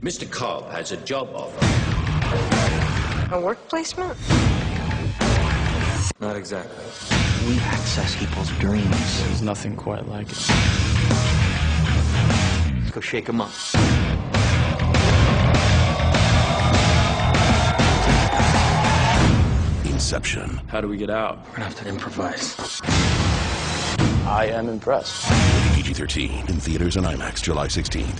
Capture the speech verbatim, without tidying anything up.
Mister Cobb has a job offer. A work placement? Not exactly. We access people's dreams. There's nothing quite like it. Let's go shake them up. Inception. How do we get out? We're gonna have to improvise. I am impressed. P G thirteen in theaters and IMAX July sixteenth.